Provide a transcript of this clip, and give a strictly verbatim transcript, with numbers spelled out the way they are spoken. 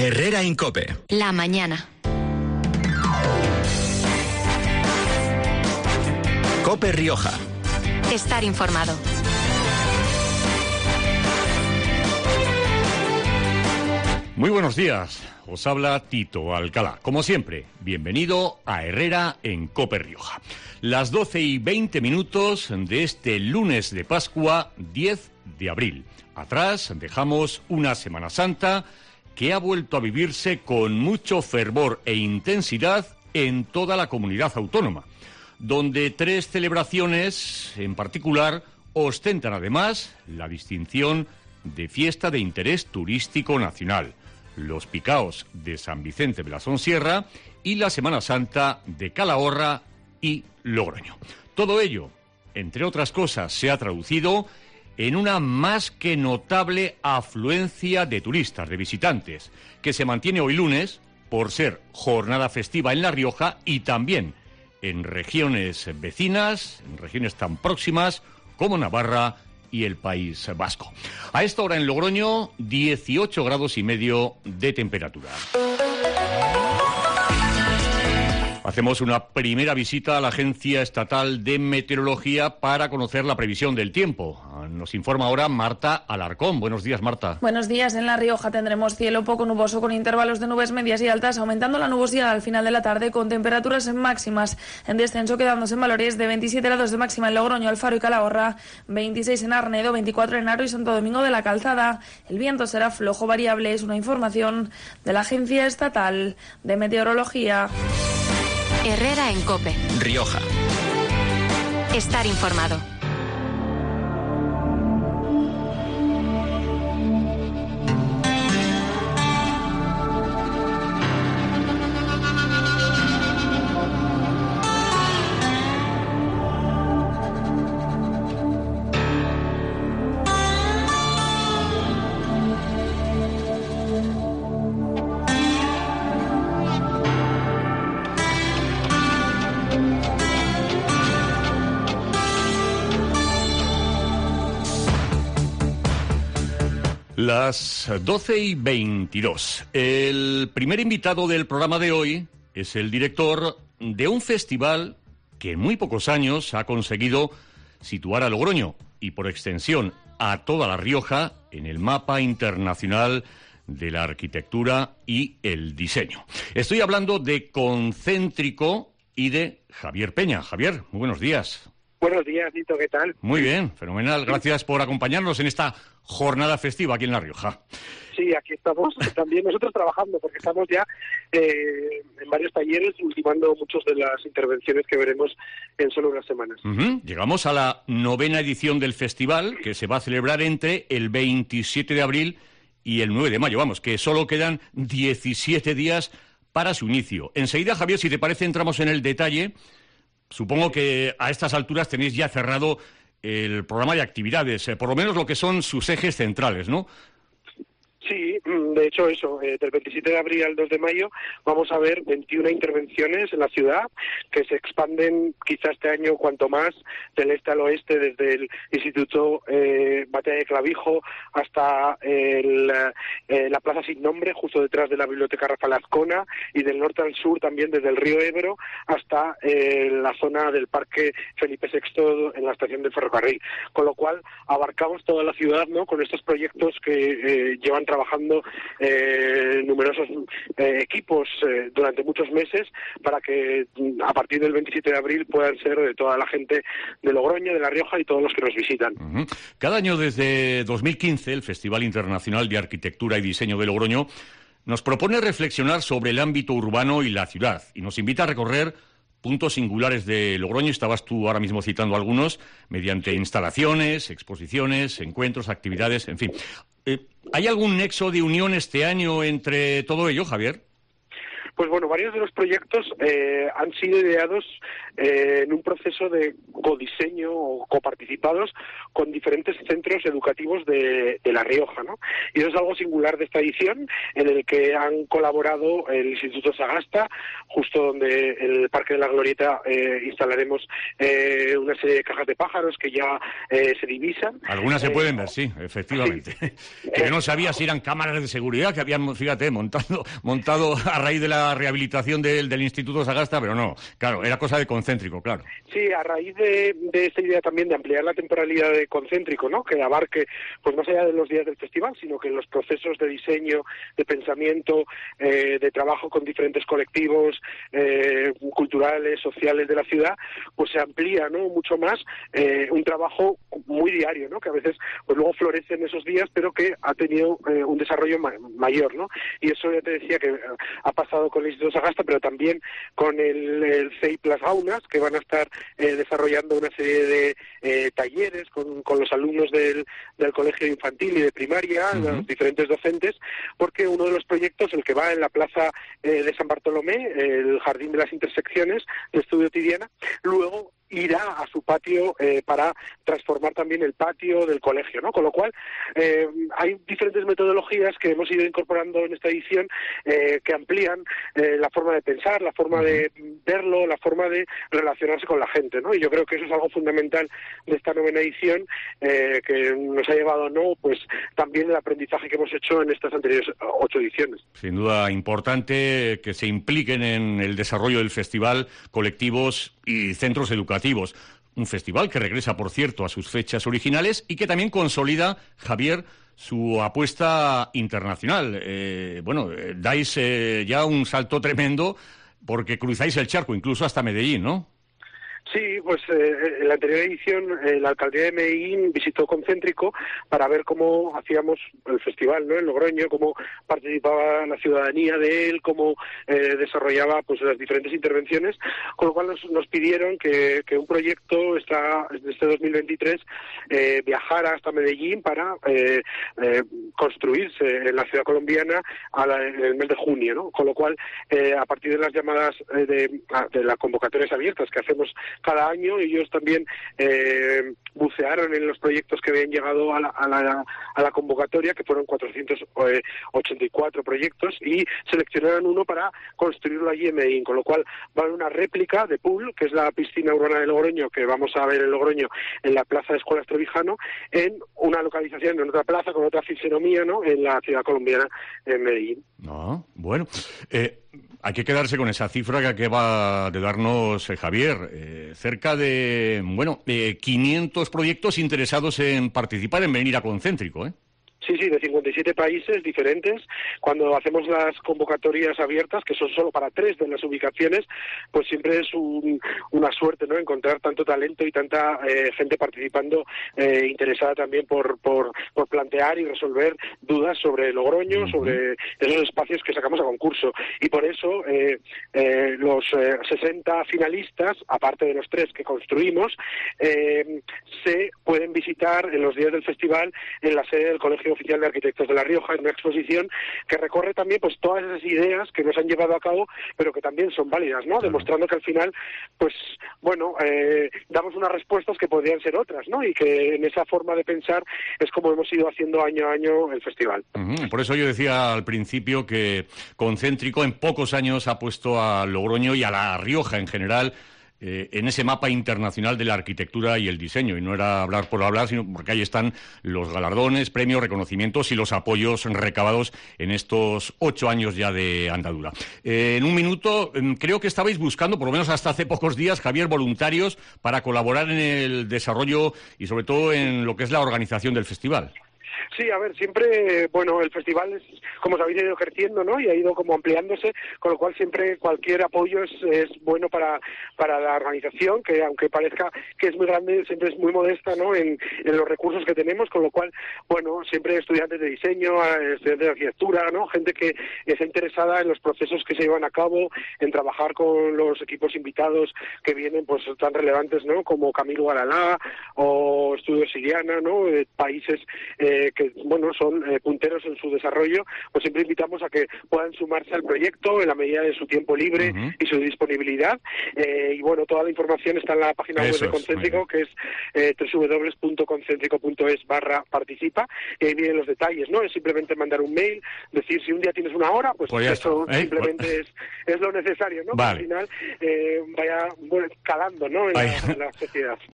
Herrera en COPE. La mañana. COPE Rioja. Estar informado. Muy buenos días, os habla Tito Alcalá. Como siempre, bienvenido a Herrera en COPE Rioja. Las doce y veinte minutos de este lunes de Pascua, diez de abril. Atrás dejamos una Semana Santa que ha vuelto a vivirse con mucho fervor e intensidad en toda la comunidad autónoma, donde tres celebraciones en particular ostentan además la distinción de fiesta de interés turístico nacional: los Picaos de San Vicente de la Sonsierra y la Semana Santa de Calahorra y Logroño. Todo ello, entre otras cosas, se ha traducido en una más que notable afluencia de turistas, de visitantes, que se mantiene hoy lunes por ser jornada festiva en La Rioja y también en regiones vecinas, en regiones tan próximas como Navarra y el País Vasco. A esta hora en Logroño, dieciocho grados y medio de temperatura. Hacemos una primera visita a la Agencia Estatal de Meteorología para conocer la previsión del tiempo. Nos informa ahora Marta Alarcón. Buenos días, Marta. Buenos días. En La Rioja tendremos cielo poco nuboso con intervalos de nubes medias y altas, aumentando la nubosidad al final de la tarde con temperaturas máximas en descenso, quedándose en valores de veintisiete grados de máxima en Logroño, Alfaro y Calahorra, veintiséis en Arnedo, veinticuatro en Haro y Santo Domingo de la Calzada. El viento será flojo variable. Es una información de la Agencia Estatal de Meteorología. Herrera en COPE. Rioja. Estar informado. Las doce y veintidós. El primer invitado del programa de hoy es el director de un festival que en muy pocos años ha conseguido situar a Logroño y por extensión a toda La Rioja en el mapa internacional de la arquitectura y el diseño. Estoy hablando de Concéntrico y de Javier Peña. Javier, muy buenos días. Buenos días, Tito, ¿qué tal? Muy bien, fenomenal. Gracias por acompañarnos en esta jornada festiva aquí en La Rioja. Sí, aquí estamos también nosotros trabajando, porque estamos ya eh, en varios talleres ultimando muchas de las intervenciones que veremos en solo unas semanas. Uh-huh. Llegamos a la novena edición del festival, que se va a celebrar entre el veintisiete de abril y el nueve de mayo. Vamos, que solo quedan diecisiete días para su inicio. Enseguida, Javier, si te parece, entramos en el detalle. Supongo que a estas alturas tenéis ya cerrado el programa de actividades, eh, por lo menos lo que son sus ejes centrales, ¿no? Sí, de hecho eso, eh, del veintisiete de abril al dos de mayo vamos a ver veintiuna intervenciones en la ciudad que se expanden quizá este año cuanto más del este al oeste, desde el Instituto eh, Batalla de Clavijo hasta el, eh, la Plaza Sin Nombre, justo detrás de la Biblioteca Rafael Azcona, y del norte al sur también desde el río Ebro hasta eh, la zona del Parque Felipe sexto en la estación del ferrocarril, con lo cual abarcamos toda la ciudad, ¿no?, con estos proyectos que eh, llevan trabajando trabajando eh, numerosos eh, equipos eh, durante muchos meses para que a partir del veintisiete de abril puedan ser de toda la gente de Logroño, de La Rioja y todos los que nos visitan. Uh-huh. Cada año desde dos mil quince el Festival Internacional de Arquitectura y Diseño de Logroño nos propone reflexionar sobre el ámbito urbano y la ciudad y nos invita a recorrer puntos singulares de Logroño. Estabas tú ahora mismo citando algunos, mediante instalaciones, exposiciones, encuentros, actividades, en fin. Eh, ¿Hay algún nexo de unión este año entre todo ello, Javier? Pues bueno, varios de los proyectos eh, han sido ideados eh, en un proceso de codiseño o coparticipados con diferentes centros educativos de, de La Rioja, ¿no? Y eso es algo singular de esta edición, en el que han colaborado el Instituto Sagasta, justo donde en el Parque de la Glorieta eh, instalaremos eh, una serie de cajas de pájaros que ya eh, se divisan. Algunas se eh, pueden ver, sí, efectivamente. Sí. Que yo no sabía si eran cámaras de seguridad que habían, fíjate, montado, montado a raíz de la rehabilitación del, del Instituto Sagasta, pero no, claro, era cosa de Concéntrico, claro. Sí, a raíz de, de esta idea también de ampliar la temporalidad de Concéntrico, ¿no? Que abarque, pues más allá de los días del festival, sino que en los procesos de diseño, de pensamiento, eh, de trabajo con diferentes colectivos eh, culturales, sociales de la ciudad, pues se amplía, ¿no? Mucho más eh, un trabajo muy diario, ¿no? Que a veces pues luego florece en esos días, pero que ha tenido eh, un desarrollo ma mayor, ¿no? Y eso ya te decía que ha pasado con el Instituto Sagasta, pero también con el, el C I Las Gaunas, que van a estar eh, desarrollando una serie de eh, talleres con, con los alumnos del, del colegio infantil y de primaria, uh-huh. los diferentes docentes, porque uno de los proyectos, el que va en la plaza eh, de San Bartolomé, el Jardín de las Intersecciones de Estudio Tidiana, luego irá a su patio eh, para transformar también el patio del colegio, ¿no? Con lo cual, eh, hay diferentes metodologías que hemos ido incorporando en esta edición eh, que amplían eh, la forma de pensar, la forma de verlo, la forma de relacionarse con la gente, ¿no? Y yo creo que eso es algo fundamental de esta novena edición, eh, que nos ha llevado, ¿no? Pues también el aprendizaje que hemos hecho en estas anteriores ocho ediciones. Sin duda importante que se impliquen en el desarrollo del festival colectivos y centros educativos. Un festival que regresa, por cierto, a sus fechas originales y que también consolida, Javier, su apuesta internacional. Eh, bueno, eh, dais eh, ya un salto tremendo porque cruzáis el charco, incluso hasta Medellín, ¿no? Sí, pues eh, en la anterior edición eh, la alcaldía de Medellín visitó Concéntrico para ver cómo hacíamos el festival, ¿no? En Logroño, cómo participaba la ciudadanía de él, cómo eh, desarrollaba pues las diferentes intervenciones, con lo cual nos, nos pidieron que, que un proyecto esta, este dos mil veintitrés eh, viajara hasta Medellín para eh, eh, construirse en la ciudad colombiana a la, en el mes de junio, ¿no? Con lo cual, eh, a partir de las llamadas eh, de, de las convocatorias abiertas que hacemos cada año, ellos también eh, bucearon en los proyectos que habían llegado a la, a la, a la convocatoria, que fueron cuatrocientos ochenta y cuatro proyectos, y seleccionaron uno para construirlo allí en Medellín, con lo cual va a haber una réplica de Pool, que es la piscina urbana de Logroño, que vamos a ver en Logroño, en la Plaza de Escuelas Trevijano, en una localización, en otra plaza, con otra fisonomía, ¿no? En la ciudad colombiana, en Medellín. No, bueno, eh, hay que quedarse con esa cifra que acaba de darnos eh, Javier, eh, cerca de, bueno, eh, quinientos proyectos interesados en participar, en venir a Concéntrico, ¿eh? Sí, sí, de cincuenta y siete países diferentes. Cuando hacemos las convocatorias abiertas, que son solo para tres de las ubicaciones, pues siempre es un, una suerte, ¿no? Encontrar tanto talento y tanta eh, gente participando eh, interesada también por, por, por plantear y resolver dudas sobre Logroño, uh-huh. sobre esos espacios que sacamos a concurso. Y por eso eh, eh, los eh, sesenta finalistas, aparte de los tres que construimos, eh, se pueden visitar en los días del festival en la sede del Colegio Oficial de Arquitectos de La Rioja, en una exposición que recorre también pues todas esas ideas que nos han llevado a cabo, pero que también son válidas, ¿no? Demostrando que al final, pues, bueno, eh, damos unas respuestas que podrían ser otras, ¿no? Y que en esa forma de pensar es como hemos ido haciendo año a año el festival. Uh-huh. Por eso yo decía al principio que Concéntrico en pocos años ha puesto a Logroño y a La Rioja en general Eh, en ese mapa internacional de la arquitectura y el diseño, y no era hablar por hablar, sino porque ahí están los galardones, premios, reconocimientos y los apoyos recabados en estos ocho años ya de andadura. Eh, en un minuto, creo que estabais buscando, por lo menos hasta hace pocos días, Javier, voluntarios para colaborar en el desarrollo y sobre todo en lo que es la organización del festival. Sí, a ver, siempre, bueno, el festival, es, como sabéis, ha ido creciendo, ¿no? Y ha ido como ampliándose, con lo cual siempre cualquier apoyo es, es bueno para, para la organización, que aunque parezca que es muy grande, siempre es muy modesta, ¿no? En, en los recursos que tenemos, con lo cual, bueno, siempre estudiantes de diseño, estudiantes de arquitectura, ¿no? Gente que está interesada en los procesos que se llevan a cabo, en trabajar con los equipos invitados que vienen, pues, tan relevantes, ¿no? Como Camilo Galalá o Estudios Siriana, ¿no? De países eh, eh, que bueno son eh, punteros en su desarrollo, pues siempre invitamos a que puedan sumarse al proyecto en la medida de su tiempo libre uh-huh. y su disponibilidad. Eh, y bueno, toda la información está en la página web de Concéntrico, que es eh, doble u doble u doble u punto concéntrico punto es barra participa, y ahí vienen los detalles, ¿no? Es simplemente mandar un mail, decir si un día tienes una hora, pues, pues eso está, ¿eh? simplemente pues... es, es lo necesario, ¿no? Vale. Que al final eh, vaya bueno, calando, ¿no? En la, en la sociedad.